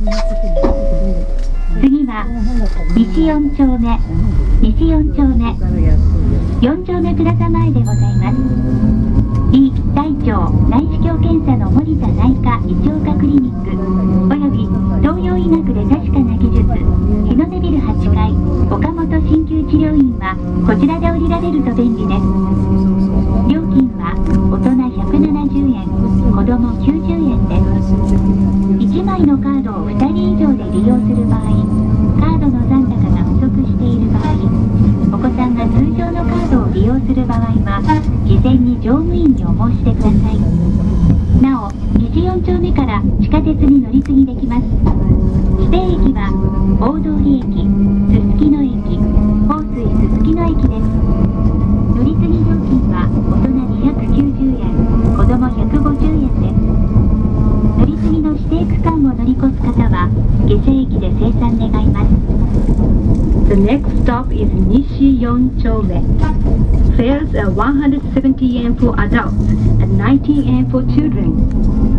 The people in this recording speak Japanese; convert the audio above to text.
次は西4丁目、西4丁目、4丁目プラザ前でございます。医大腸内視鏡検査の森田内科胃腸科クリニックおよび東洋医学で確かな技術日の出ビル8階岡本鍼灸治療院はこちらで降りられると便利です。料金は大人170円子供90円です。1枚のカードを2人以上で利用する場合、カードの残高が不足している場合、お子さんが通常のカードを利用する場合は事前に乗務員にお申し出ください。なお、西4丁目から地下鉄に乗り継ぎできます。指定駅は大通駅、すすきの駅、豊水すすきの駅です。乗り継ぎ料金は大人290円子供150円です。乗り継ぎの指定区間を乗り越す方は下車駅で精算願います。 The next stop is Nishi 4丁目. Fares are 170 yen for adults and 90 yen for children.